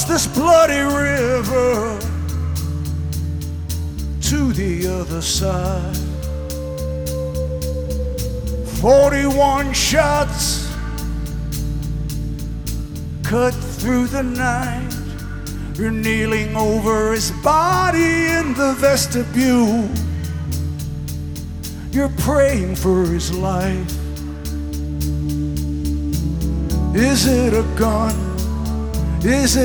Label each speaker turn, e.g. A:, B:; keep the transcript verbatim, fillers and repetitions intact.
A: this bloody river to the other side. Forty-one shots cut through the night. You're kneeling over his body in the vestibule. You're praying for his life. Is it a gun? Is it